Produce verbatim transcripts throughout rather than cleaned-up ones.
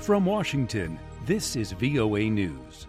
From Washington, this is V O A News.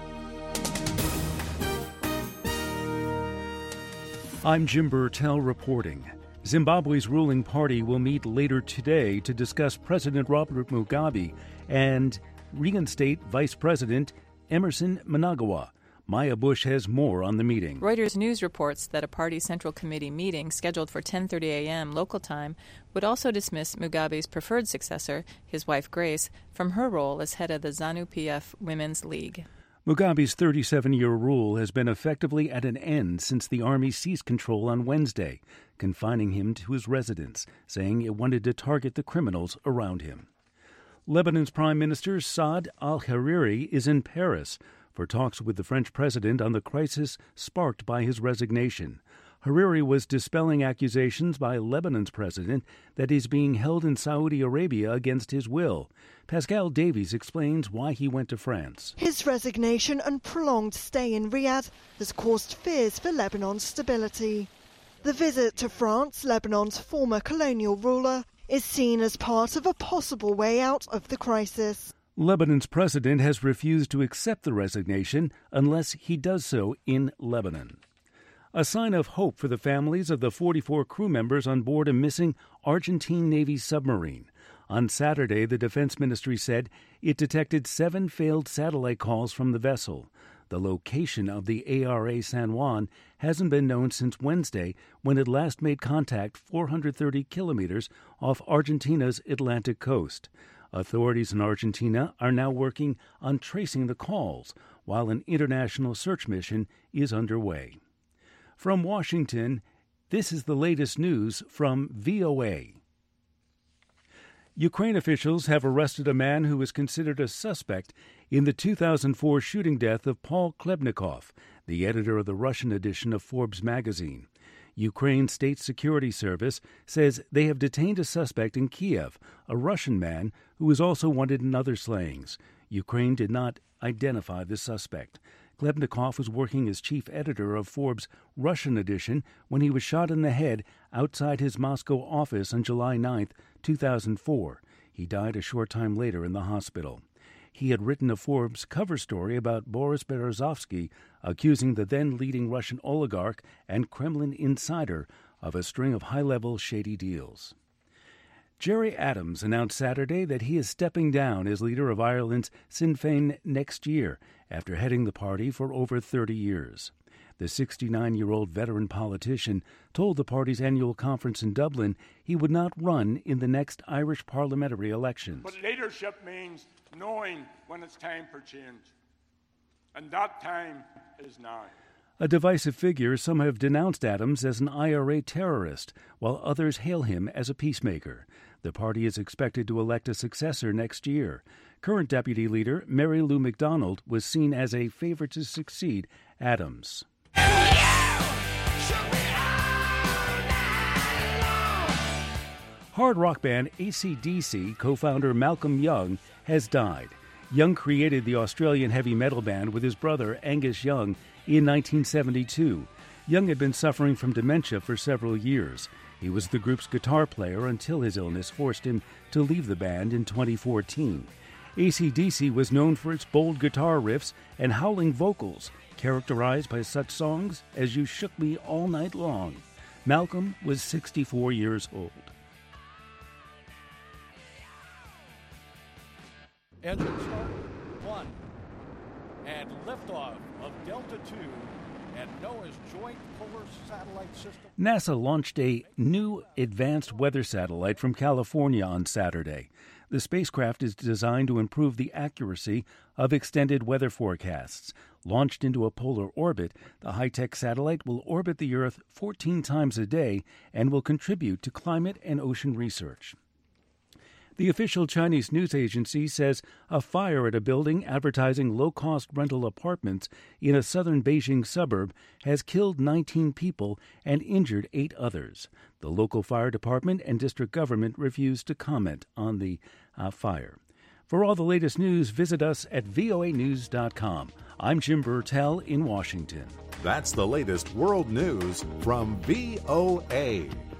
I'm Jim Burtell reporting. Zimbabwe's ruling party will meet later today to discuss President Robert Mugabe and reinstate Vice President Emmerson Mnangagwa. Maya Bush has more on the meeting. Reuters News reports that a party Central Committee meeting scheduled for ten thirty a.m. local time would also dismiss Mugabe's preferred successor, his wife Grace, from her role as head of the ZANU-P F Women's League. Mugabe's thirty-seven-year rule has been effectively at an end since the army seized control on Wednesday, confining him to his residence, saying it wanted to target the criminals around him. Lebanon's Prime Minister Saad al-Hariri is in Paris for talks with the French president on the crisis sparked by his resignation. Hariri was dispelling accusations by Lebanon's president that he's being held in Saudi Arabia against his will. Pascal Davies explains why he went to France. His resignation and prolonged stay in Riyadh has caused fears for Lebanon's stability. The visit to France, Lebanon's former colonial ruler, is seen as part of a possible way out of the crisis. Lebanon's president has refused to accept the resignation unless he does so in Lebanon. A sign of hope for the families of the forty-four crew members on board a missing Argentine Navy submarine. On Saturday, the Defense Ministry said it detected seven failed satellite calls from the vessel. The location of the A R A San Juan hasn't been known since Wednesday, when it last made contact four hundred thirty kilometers off Argentina's Atlantic coast. Authorities in Argentina are now working on tracing the calls, while an international search mission is underway. From Washington, this is the latest news from V O A. Ukraine officials have arrested a man who is considered a suspect in the two thousand four shooting death of Paul Klebnikov, the editor of the Russian edition of Forbes magazine. Ukraine's State Security Service says they have detained a suspect in Kiev, a Russian man who is also wanted in other slayings. Ukraine did not identify the suspect. Klebnikov was working as chief editor of Forbes' Russian edition when he was shot in the head outside his Moscow office on July ninth, two thousand four. He died a short time later in the hospital. He had written a Forbes cover story about Boris Berezovsky, accusing the then-leading Russian oligarch and Kremlin insider of a string of high-level shady deals. Gerry Adams announced Saturday that he is stepping down as leader of Ireland's Sinn Féin next year, after heading the party for over thirty years. The sixty-nine-year-old veteran politician told the party's annual conference in Dublin he would not run in the next Irish parliamentary elections. But leadership means knowing when it's time for change. And that time is now. A divisive figure, some have denounced Adams as an I R A terrorist, while others hail him as a peacemaker. The party is expected to elect a successor next year. Current deputy leader Mary Lou McDonald was seen as a favorite to succeed Adams. Hard rock band A C D C co-founder Malcolm Young has died. Young created the Australian heavy metal band with his brother Angus Young in nineteen seventy-two. Young had been suffering from dementia for several years. He was the group's guitar player until his illness forced him to leave the band in twenty fourteen. A C D C was known for its bold guitar riffs and howling vocals, characterized by such songs as You Shook Me All Night Long. Malcolm was sixty-four years old. Engine start, one, and liftoff of Delta two and NOAA's Joint Polar Satellite System. NASA launched a new advanced weather satellite from California on Saturday. The spacecraft is designed to improve the accuracy of extended weather forecasts. Launched into a polar orbit, the high-tech satellite will orbit the Earth fourteen times a day and will contribute to climate and ocean research. The official Chinese news agency says a fire at a building advertising low-cost rental apartments in a southern Beijing suburb has killed nineteen people and injured eight others. The local fire department and district government refused to comment on the uh, fire. For all the latest news, visit us at V O A news dot com. I'm Jim Burtell in Washington. That's the latest world news from V O A.